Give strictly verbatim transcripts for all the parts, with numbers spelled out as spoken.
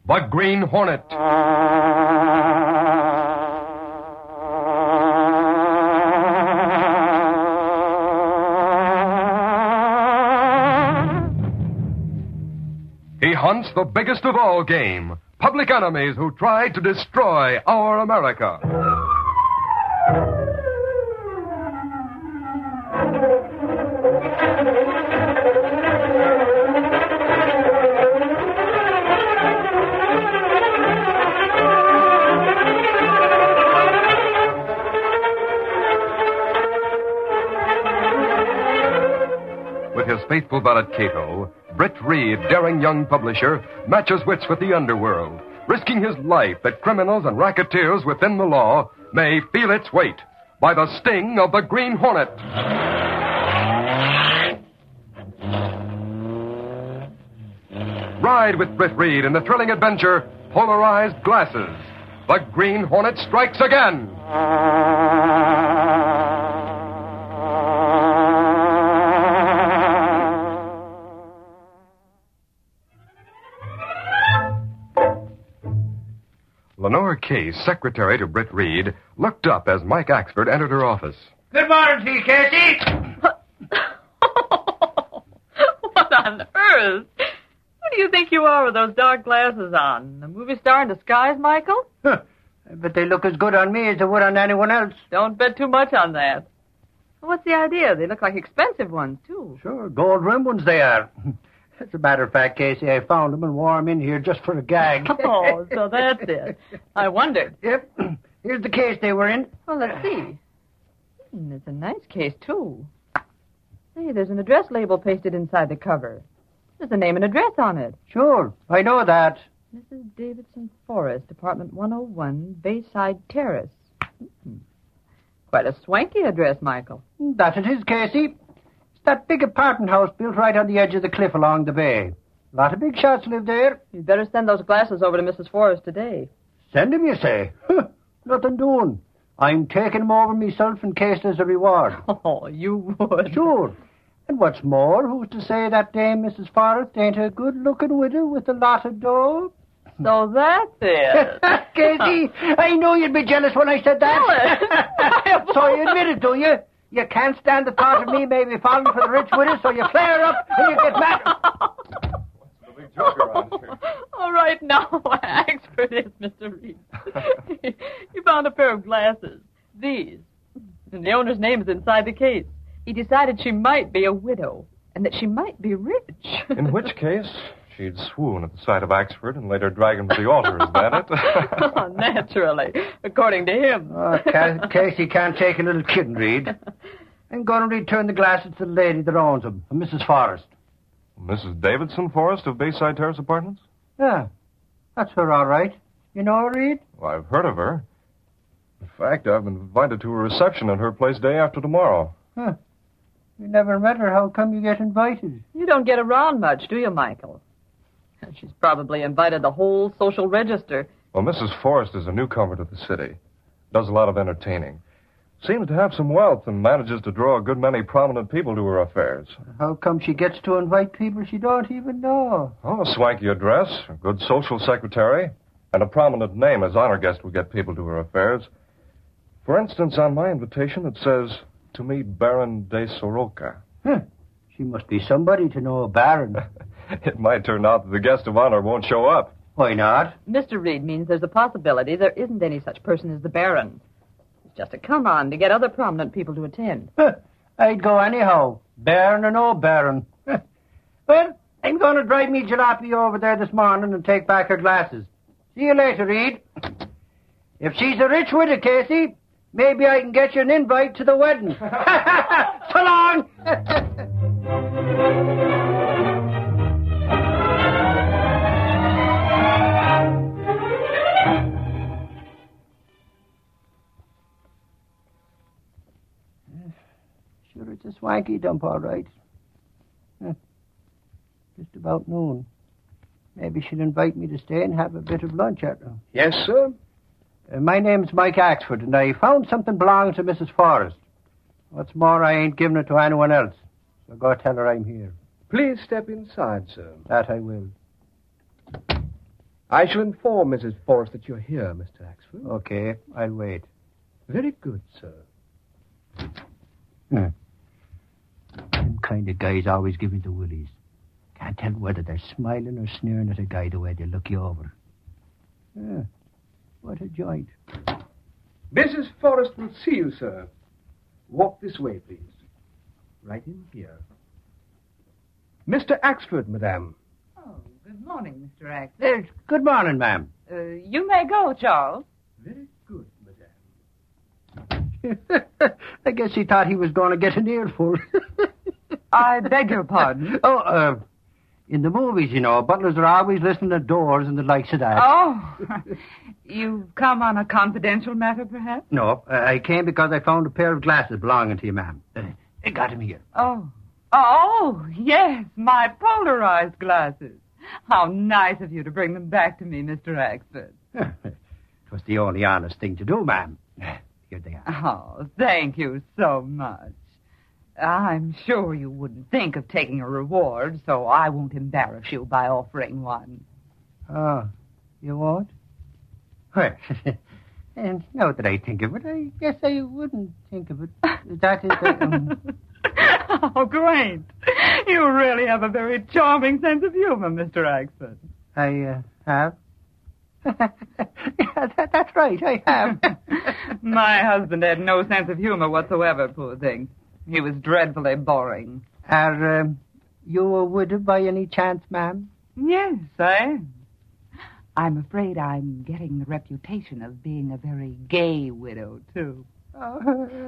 The Green Hornet. He hunts the biggest of all game, public enemies who tried to destroy our America. With his faithful valet Cato, Britt Reed, daring young publisher, matches wits with the underworld, risking his life that criminals and racketeers within the law may feel its weight by the sting of the Green Hornet. Ride with Britt Reed in the thrilling adventure, Polarized Glasses. The Green Hornet strikes again. Lenore Case, secretary to Britt Reed, looked up as Mike Axford entered her office. Good morning to you, Casey. What on earth? Who do you think you are with those dark glasses on? A movie star in disguise, Michael? Huh. But they look as good on me as they would on anyone else. Don't bet too much on that. What's the idea? They look like expensive ones, too. Sure, gold rimmed ones they are. As a matter of fact, Casey, I found them and wore them in here just for a gag. Oh, so that's it. I wondered. Yep. Here's the case they were in. Well, let's see. Hmm, it's a nice case, too. Hey, there's an address label pasted inside the cover. There's a name and address on it. Sure, I know that. Missus Davidson Forrest, apartment one oh one, Bayside Terrace. Hmm. Quite a swanky address, Michael. That it is, Casey. That big apartment house built right on the edge of the cliff along the bay. A lot of big shots live there. You'd better send those glasses over to Missus Forrest today. Send them, you say? Huh, nothing doing. I'm taking them over myself in case there's a reward. Oh, you would. Sure. And what's more, who's to say that dame Missus Forrest ain't a good-looking widow with a lot of dough? So that's it. Casey, I knew you'd be jealous when I said that. So you admit it, do you? You can't stand the thought of me maybe falling for the rich widow, so you flare up and you get mad. What's the big joke around here? All right, now, Axford is, Mister Reed. He found a pair of glasses. These. And the owner's name is inside the case. He decided she might be a widow and that she might be rich. In which case, she'd swoon at the sight of Axford and later drag him to the altar. Is that it? Oh, naturally, according to him. Oh, Casey can't take a little kidding, Reed. I'm going to return the glasses to the lady that owns them, Missus Forrest. Missus Davidson Forrest of Bayside Terrace Apartments? Yeah, that's her all right. You know her, Reed? Well, I've heard of her. In fact, I've been invited to a reception at her place day after tomorrow. Huh. You never met her. How come you get invited? You don't get around much, do you, Michael? She's probably invited the whole social register. Well, Missus Forrest is a newcomer to the city. Does a lot of entertaining. Seems to have some wealth and manages to draw a good many prominent people to her affairs. How come she gets to invite people she don't even know? Oh, a swanky address, a good social secretary, and a prominent name as honor guest will get people to her affairs. For instance, on my invitation, it says, to meet Baron de Soroka. Huh. She must be somebody to know a baron. It might turn out that the guest of honor won't show up. Why not? Mister Reed means there's a possibility there isn't any such person as the Baron. It's just a come-on to get other prominent people to attend. Huh. I'd go anyhow, baron or no baron. Huh. Well, I'm going to drive me jalopy over there this morning and take back her glasses. See you later, Reed. If she's a rich widow, Casey, maybe I can get you an invite to the wedding. So long! Sure, it's a swanky dump, all right. Huh. Just about noon. Maybe she'll invite me to stay and have a bit of lunch at her. Yes, sir? Uh, my name's Mike Axford, and I found something belonging to Missus Forrest. What's more, I ain't giving it to anyone else. So go tell her I'm here. Please step inside, sir. That I will. I shall inform Missus Forrest that you're here, Mister Axford. Okay, I'll wait. Very good, sir. Hmm. Them kind of guys always give me the willies. Can't tell whether they're smiling or sneering at a guy the way they look you over. Yeah, what a joint. Missus Forrest will see you, sir. Walk this way, please. Right in here. Mister Axford, madame. Oh, good morning, Mister Axford. Yes, good morning, ma'am. Uh, you may go, Charles. Very good, I guess he thought he was going to get an earful. I beg your pardon. Oh, uh, in the movies, you know, butlers are always listening at doors and the likes of that. Oh, you've come on a confidential matter, perhaps? No, uh, I came because I found a pair of glasses belonging to you, ma'am. Uh, I got them here. Oh. Oh, yes, my polarized glasses. How nice of you to bring them back to me, Mister Axford. It was the only honest thing to do, ma'am. Here they are. Oh, thank you so much. I'm sure you wouldn't think of taking a reward, so I won't embarrass you by offering one. Oh, you won't? Well, and now that I think of it, I guess I wouldn't think of it. That is... A, um... Oh, great. You really have a very charming sense of humor, Mister Axford. I uh, have? Yeah, that, that's right, I have. My husband had no sense of humor whatsoever, poor thing. He was dreadfully boring. Are um, you a widow by any chance, ma'am? Yes, I am. I'm afraid I'm getting the reputation of being a very gay widow, too. Oh.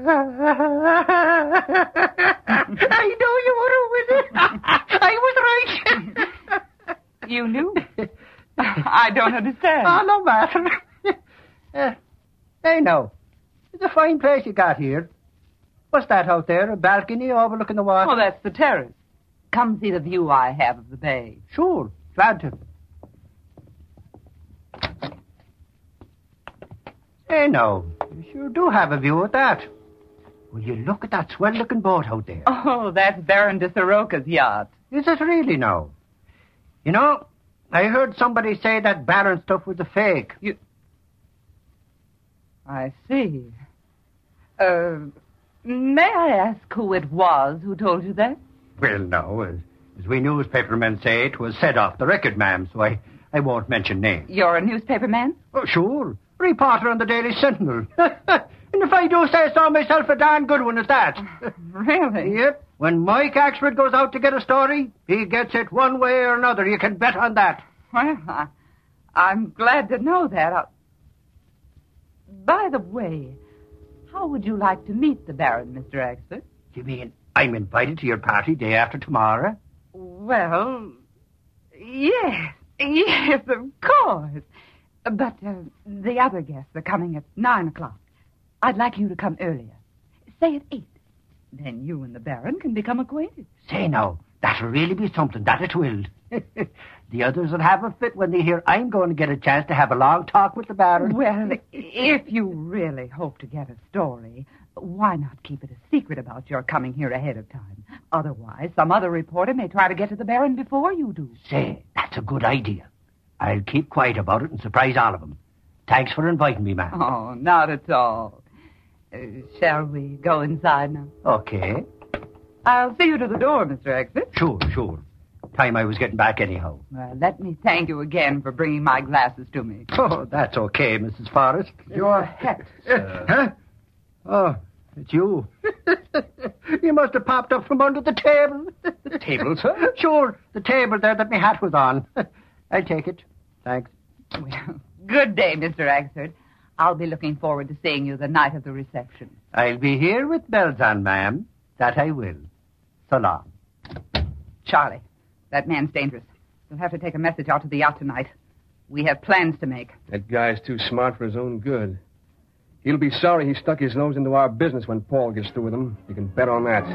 I knew you were a widow. I was right. You knew? I don't understand. Oh, no matter. uh, I know. It's a fine place you got here. What's that out there? A balcony overlooking the water? Oh, that's the terrace. Come see the view I have of the bay. Sure. Glad to. Hey, no. You sure do have a view at that. Will you look at that swell-looking boat out there? Oh, that's Baron de Soroka's yacht. Is it really now? You know, I heard somebody say that Baron stuff was a fake. You... I see. Uh, may I ask who it was who told you that? Well, no. As, as we newspaper men say, it was said off the record, ma'am, so I, I won't mention names. You're a newspaper man? Oh, sure. Reporter on the Daily Sentinel. And if I do say so myself, a darn good one at that. Really? Yep. When Mike Axford goes out to get a story, he gets it one way or another. You can bet on that. Well, I, I'm glad to know that. I... By the way, how would you like to meet the Baron, Mister Axford? You mean I'm invited to your party day after tomorrow? Well, yes. Yes, of course. But uh, the other guests are coming at nine o'clock. I'd like you to come earlier. Say at eight. Then you and the Baron can become acquainted. Say now, that'll really be something, that it will. The others will have a fit when they hear I'm going to get a chance to have a long talk with the Baron. Well, if you really hope to get a story, why not keep it a secret about your coming here ahead of time? Otherwise, some other reporter may try to get to the Baron before you do. Say, that's a good idea. I'll keep quiet about it and surprise all of them. Thanks for inviting me, ma'am. Oh, not at all. Uh, shall we go inside now? Okay. I'll see you to the door, Mister Axford. Sure, sure. Time I was getting back anyhow. Well, let me thank you again for bringing my glasses to me. Oh, that's okay, Missus Forrest. Your hat, sir. Huh? Oh, it's you. You must have popped up from under the table. The table, sir? Sure, the table there that my hat was on. I'll take it. Thanks. Well, good day, Mister Axford. I'll be looking forward to seeing you the night of the reception. I'll be here with bells on, ma'am. That I will. So long. Charlie, that man's dangerous. You'll have to take a message out to the yacht tonight. We have plans to make. That guy's too smart for his own good. He'll be sorry he stuck his nose into our business when Paul gets through with him. You can bet on that.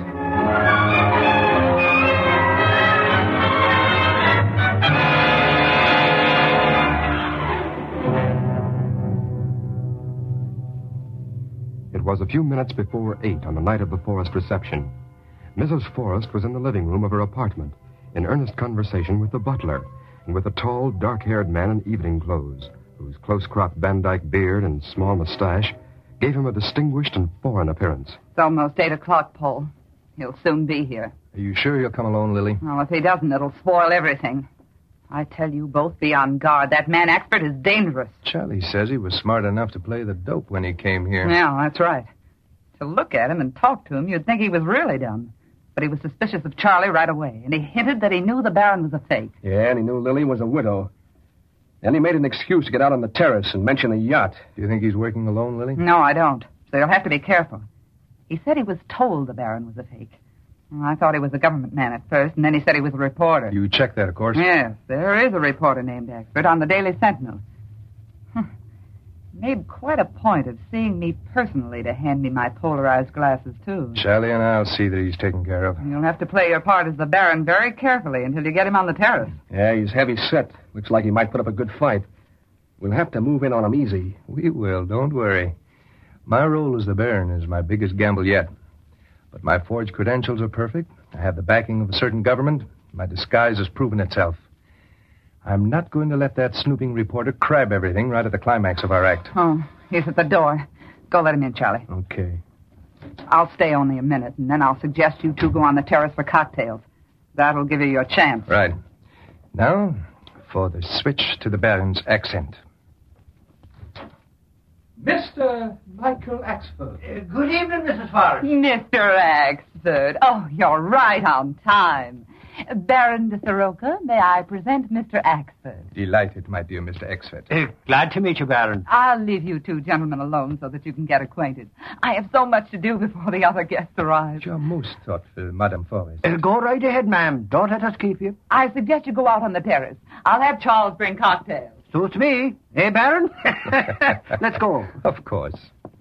It was a few minutes before eight on the night of the Forrest reception. Missus Forrest was in the living room of her apartment, in earnest conversation with the butler, and with a tall, dark-haired man in evening clothes, whose close-cropped Van Dyke beard and small mustache gave him a distinguished and foreign appearance. It's almost eight o'clock, Paul. He'll soon be here. Are you sure he'll come alone, Lily? Well, if he doesn't, it'll spoil everything. I tell you, both be on guard. That man Axford is dangerous. Charlie says he was smart enough to play the dope when he came here. Yeah, that's right. To look at him and talk to him, you'd think he was really dumb. But he was suspicious of Charlie right away, and he hinted that he knew the Baron was a fake. Yeah, and he knew Lily was a widow. Then he made an excuse to get out on the terrace and mention a yacht. Do you think he's working alone, Lily? No, I don't. So you'll have to be careful. He said he was told the Baron was a fake. Well, I thought he was a government man at first, and then he said he was a reporter. You checked that, of course. Yes, there is a reporter named Axford on the Daily Sentinel. Huh. Made quite a point of seeing me personally to hand me my polarized glasses, too. Charlie and I'll see that he's taken care of. You'll have to play your part as the Baron very carefully until you get him on the terrace. Yeah, he's heavy set. Looks like he might put up a good fight. We'll have to move in on him easy. We will, don't worry. My role as the Baron is my biggest gamble yet. But my forged credentials are perfect. I have the backing of a certain government. My disguise has proven itself. I'm not going to let that snooping reporter crab everything right at the climax of our act. Oh, he's at the door. Go let him in, Charlie. Okay. I'll stay only a minute, and then I'll suggest you two go on the terrace for cocktails. That'll give you your chance. Right. Now, for the switch to the Baron's accent. Mister Michael Axford. Uh, good evening, Missus Forrest. Mister Axford. Oh, you're right on time. Baron de Soroka, may I present Mister Axford? Delighted, my dear Mister Axford. Uh, glad to meet you, Baron. I'll leave you two gentlemen alone so that you can get acquainted. I have so much to do before the other guests arrive. You're most thoughtful, Madame Forrest. Uh, go right ahead, ma'am. Don't let us keep you. I suggest you go out on the terrace. I'll have Charles bring cocktails. Suits me. Eh, Baron? Let's go. Of course.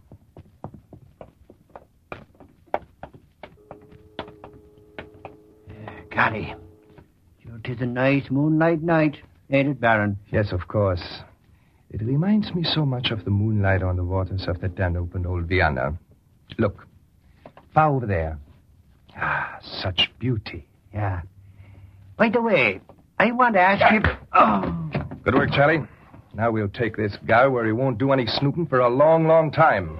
Golly. Sure, 'tis a nice moonlight night, ain't it, Baron? Yes, of course. It reminds me so much of the moonlight on the waters of the Danube and Old Vienna. Look, far over there. Ah, such beauty. Yeah. By the way, I want to ask you... Oh. Good work, Charlie. Now we'll take this guy where he won't do any snooping for a long, long time.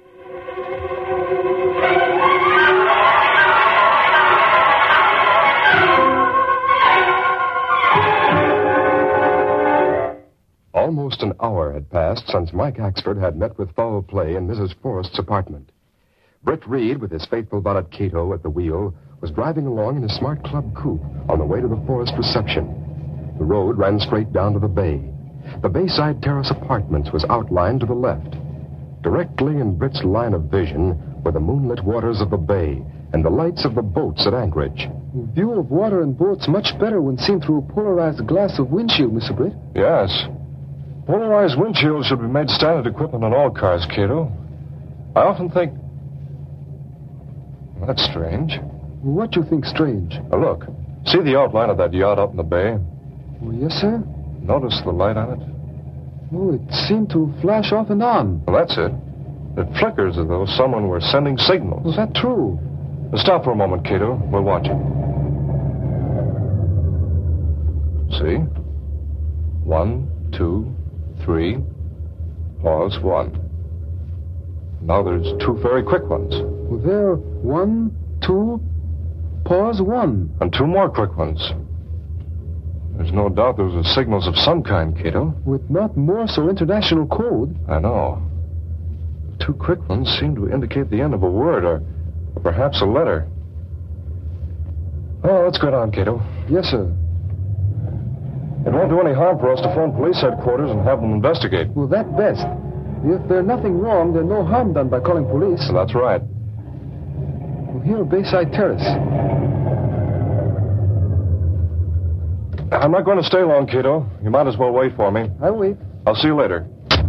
Almost an hour had passed since Mike Axford had met with foul play in Missus Forrest's apartment. Britt Reed, with his faithful valet Cato at the wheel, was driving along in a smart club coupe on the way to the Forrest reception. The road ran straight down to the bay. The Bayside Terrace Apartments was outlined to the left. Directly in Britt's line of vision were the moonlit waters of the bay and the lights of the boats at Anchorage. The view of water and boats much better when seen through a polarized glass of windshield, Mister Britt. Yes. Polarized windshields should be made standard equipment on all cars, Cato. I often think... That's strange. What you think strange? Now, look. See the outline of that yacht up in the bay? Oh, yes, sir. Notice the light on it? Oh, it seemed to flash off and on. Well, that's it. It flickers as though someone were sending signals. Was that true? Now, stop for a moment, Cato. We'll watch it. See? One, two, three. Pause, one. Now there's two very quick ones. Well, there, one, two, pause, one. And two more quick ones. There's no doubt those are signals of some kind, Cato. With not Morse or international code. I know. The two quick ones seem to indicate the end of a word, or, or perhaps a letter. Oh, let's go down, Cato. Yes, sir. It won't do any harm for us to phone police headquarters and have them investigate. Well, that best. If there's nothing wrong, there's no harm done by calling police. So that's right. Well, here at Bayside Terrace. I'm not going to stay long, Cato. You might as well wait for me. I'll wait. I'll see you later.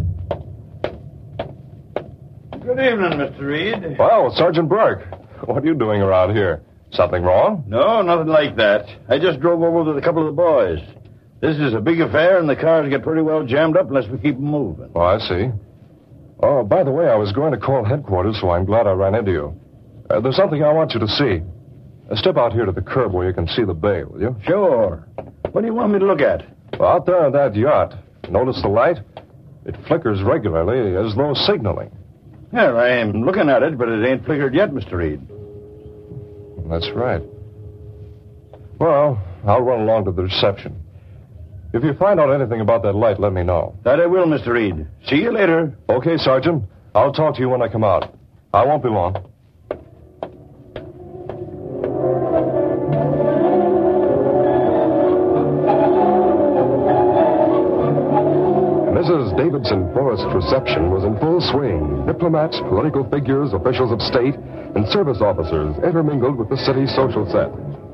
Good evening, Mister Reed. Well, Sergeant Burke. What are you doing around here? Something wrong? No, nothing like that. I just drove over with a couple of the boys. This is a big affair, and the cars get pretty well jammed up unless we keep them moving. Oh, I see. Oh, by the way, I was going to call headquarters, so I'm glad I ran into you. Uh, there's something I want you to see. Uh, step out here to the curb where you can see the bay, will you? Sure. What do you want me to look at? Well, out there on that yacht, notice the light? It flickers regularly as though signaling. Yeah, I am looking at it, but it ain't flickered yet, Mister Reed. That's right. Well, I'll run along to the reception. If you find out anything about that light, let me know. That I will, Mister Reed. See you later. Okay, Sergeant. I'll talk to you when I come out. I won't be long. Missus Davidson Forrest's reception was in full swing. Diplomats, political figures, officials of state, and service officers intermingled with the city's social set.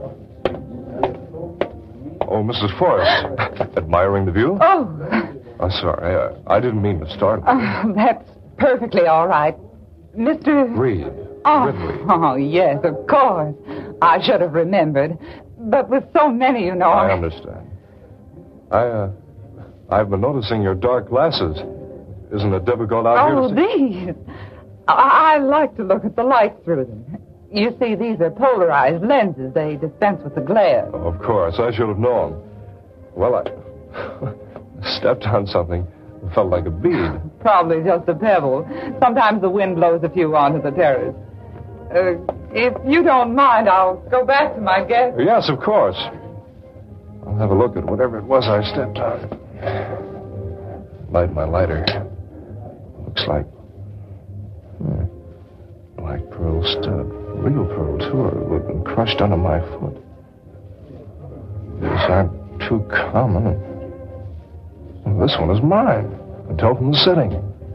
Oh, Missus Forrest. Admiring the view? Oh. Oh, sorry. I, I didn't mean to start. Oh, that's perfectly all right. Mister Reed. Oh, Ridley. oh, yes, of course. I should have remembered. But with so many, you know... I understand. I, uh... I've been noticing your dark glasses. Isn't it difficult out oh, here to see? these. I-, I like to look at the light through them. You see, these are polarized lenses. They dispense with the glare. Oh, of course. I should have known. Well, I stepped on something. It felt like a bead. Probably just a pebble. Sometimes the wind blows a few onto the terrace. Uh, if you don't mind, I'll go back to my guest. Yes, of course. I'll have a look at whatever it was I stepped on. Light my lighter. Looks like... Hmm, black pearl stud. Real pearl, too, or it would have been crushed under my foot. These aren't too common. Well, this one is mine. I can tell from the setting.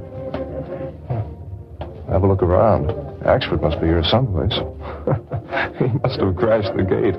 Have a look around. Axford must be here someplace. He must have crashed the gate.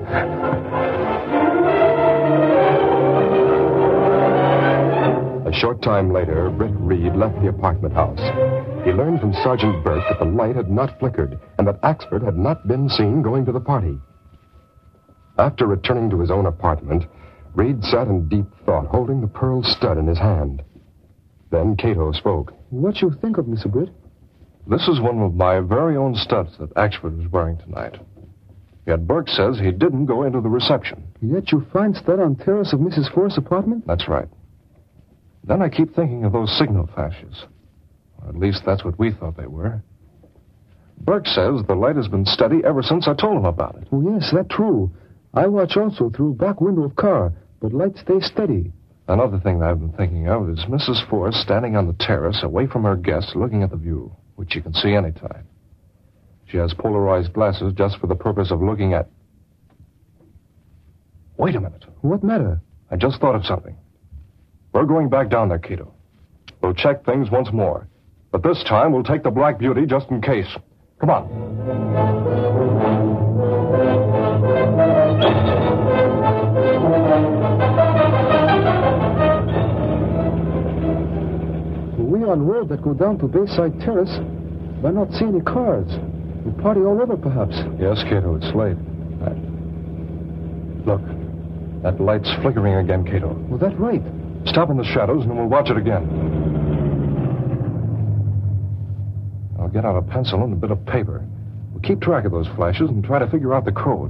A short time later, Britt Reed left the apartment house. He learned from Sergeant Burke that the light had not flickered and that Axford had not been seen going to the party. After returning to his own apartment, Reed sat in deep thought, holding the pearl stud in his hand. Then Cato spoke. What you think of, Mister Britt? This is one of my very own studs that Axford was wearing tonight. Yet Burke says he didn't go into the reception. Yet you find stud on terrace of Missus Forrest's apartment? That's right. Then I keep thinking of those signal flashes. Or at least that's what we thought they were. Burke says the light has been steady ever since I told him about it. Oh, yes, that's true. I watch also through back window of car, but light stays steady. Another thing that I've been thinking of is Missus Forrest standing on the terrace away from her guests looking at the view, which she can see anytime. She has polarized glasses just for the purpose of looking at... Wait a minute. What matter? I just thought of something. We're going back down there, Cato. We'll check things once more. But this time, we'll take the Black Beauty just in case. Come on. We on road that go down to Bayside Terrace. But I not see any cars. The party all over, perhaps. Yes, Cato, it's late. I... Look, that light's flickering again, Cato. Well, that's right. Stop in the shadows and we'll watch it again. I'll get out a pencil and a bit of paper. We'll keep track of those flashes and try to figure out the code.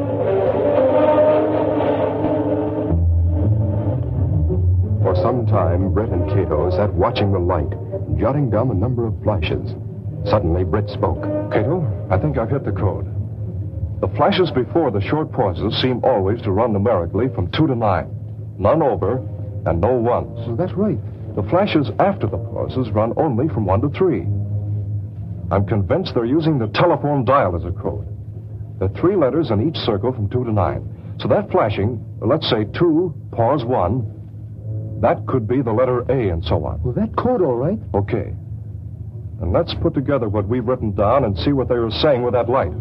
For some time, Britt and Cato sat watching the light and jotting down the number of flashes. Suddenly, Britt spoke. Cato, I think I've hit the code. The flashes before the short pauses seem always to run numerically from two to nine. None over, and no ones. Well, that's right. The flashes after the pauses run only from one to three. I'm convinced they're using the telephone dial as a code. There are three letters in each circle from two to nine. So that flashing, let's say two, pause one, that could be the letter A and so on. Well, that code all right. Okay. And let's put together what we've written down and see what they were saying with that light.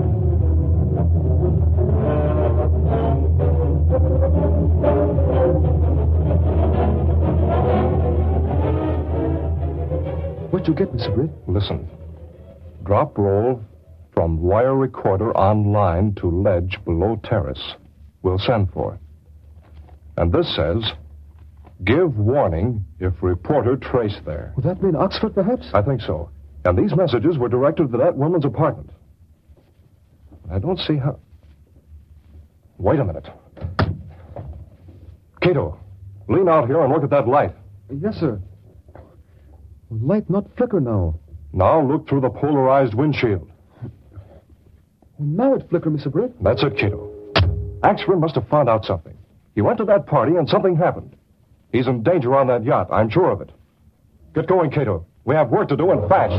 What you get, Mister Britt? Listen. Drop roll from wire recorder on line to ledge below terrace. We'll send for. And this says, give warning if reporter trace there. Would that mean Oxford, perhaps? I think so. And these messages were directed to that woman's apartment. I don't see how... Wait a minute. Cato, Lean out here and look at that light. Yes, sir. Light not flicker now. Now look through the polarized windshield. Now it flicker, Mister Britt. That's it, Cato. Axford must have found out something. He went to that party and something happened. He's in danger on that yacht, I'm sure of it. Get going, Cato. We have work to do and fast.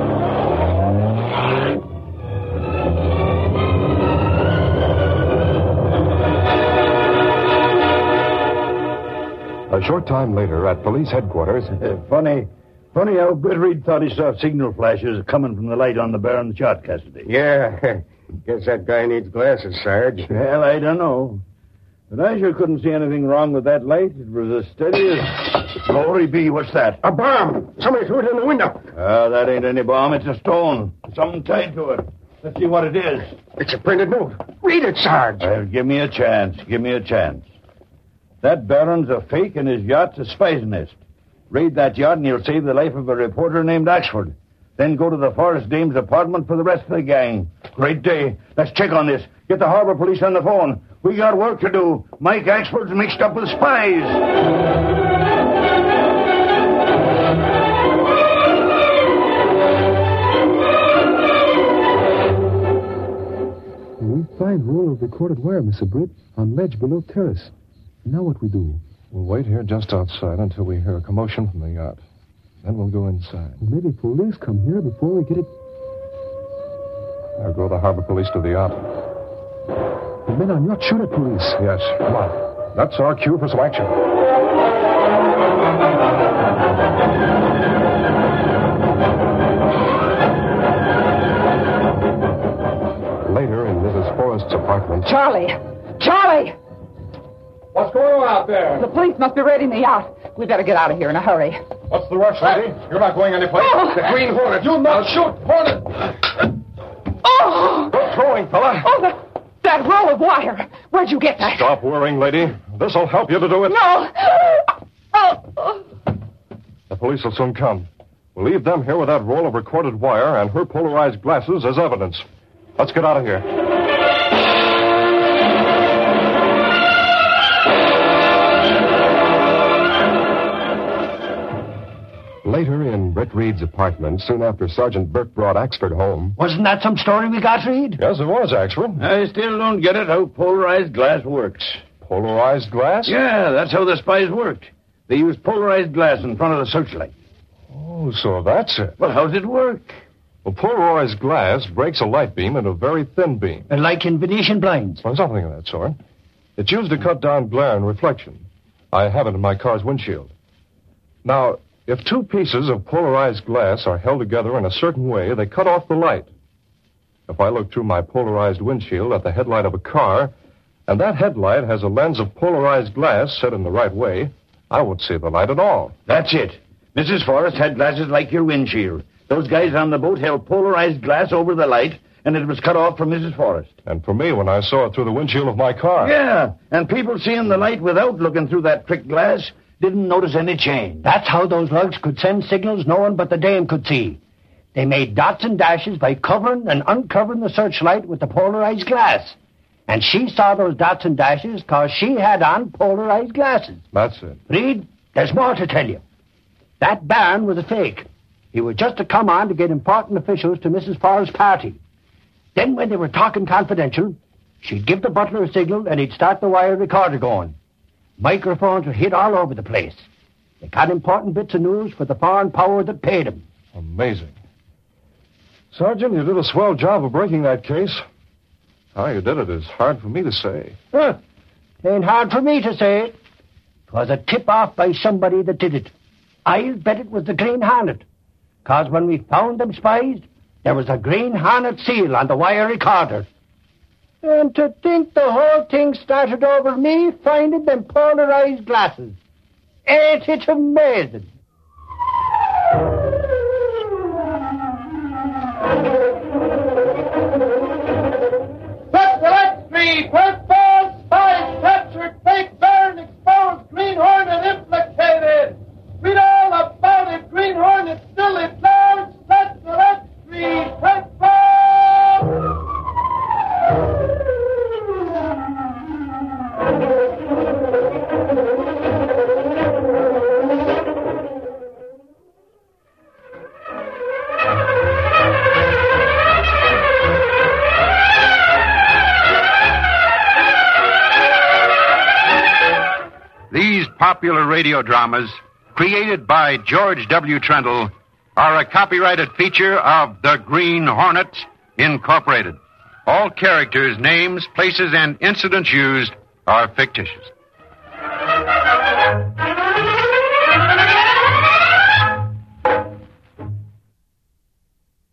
A short time later, at police headquarters... Uh, funny. Funny how Britt Reed thought he saw signal flashes coming from the light on the Baron's yacht, Cassidy. Yeah. Guess that guy needs glasses, Sarge. Well, I don't know. But I sure couldn't see anything wrong with that light. It was as steady as... Glory be, what's that? A bomb! Somebody threw it in the window. Ah, that ain't any bomb. It's a stone. Something tied to it. Let's see what it is. It's a printed note. Read it, Sarge. Well, give me a chance. Give me a chance. That Baron's a fake and his yacht's a spy's nest. Raid that yacht and you'll save the life of a reporter named Axford. Then go to the Forest Dame's apartment for the rest of the gang. Great day. Let's check on this. Get the harbor police on the phone. We got work to do. Mike Axford's mixed up with spies. We find roll of recorded wire, Mister Britt, on ledge below terrace. Now what we do? We'll wait here just outside until we hear a commotion from the yacht. Then we'll go inside. Maybe police come here before we get it. There go the harbor police to the yacht. The men on yacht shoot at police. Yes, come on. That's our cue for some action. Later, in Missus Forrest's apartment... Charlie! Charlie! What's going on out there? The police must be raiding the yacht. We better get out of here in a hurry. What's the rush, lady? You're not going anyplace. Oh. The Green Hornet. You'll not shoot. Hornet! Oh! Good throwing, fella. Oh, the, that roll of wire. Where'd you get that? Stop worrying, lady. This'll help you to do it. No! Oh! The police will soon come. We'll leave them here with that roll of recorded wire and her polarized glasses as evidence. Let's get out of here. Later, in Britt Reed's apartment, soon after Sergeant Burke brought Axford home... Wasn't that some story we got, Reed? Yes, it was, Axford. I still don't get it how polarized glass works. Polarized glass? Yeah, that's how the spies worked. They used polarized glass in front of the searchlight. Oh, so that's it. Well, how's it work? Well, polarized glass breaks a light beam into a very thin beam. And like in Venetian blinds. Well, something of that sort. It's used to cut down glare and reflection. I have it in my car's windshield. Now, if two pieces of polarized glass are held together in a certain way, they cut off the light. If I look through my polarized windshield at the headlight of a car, and that headlight has a lens of polarized glass set in the right way, I won't see the light at all. That's it. Missus Forrest had glasses like your windshield. Those guys on the boat held polarized glass over the light, and it was cut off for Missus Forrest. And for me when I saw it through the windshield of my car. Yeah, and people seeing the light without looking through that trick glass didn't notice any change. That's how those lugs could send signals no one but the dame could see. They made dots and dashes by covering and uncovering the searchlight with the polarized glass. And she saw those dots and dashes because she had on polarized glasses. That's it. Reed, there's more to tell you. That Baron was a fake. He was just to come on to get important officials to Missus Forrest's party. Then when they were talking confidential, she'd give the butler a signal and he'd start the wire recorder going. Microphones were hid all over the place. They got important bits of news for the foreign power that paid them. Amazing. Sergeant, you did a swell job of breaking that case. How you did it is hard for me to say. Huh. Ain't hard for me to say it. 'Twas a tip-off by somebody that did it. I'll bet it was the Green Hornet. 'Cause when we found them spies, there was a Green Hornet seal on the wire recorder. And to think the whole thing started over me finding them polarized glasses. Ain't it amazing? Set the light speed! First ball, spies captured, fake Baron exposed, Green Hornet implicated! Read all about it, Green Hornet still at large, set the light speed! First ball! popular radio dramas created by George W. Trendle are a copyrighted feature of the Green Hornet, Incorporated. All characters, names, places, and incidents used are fictitious.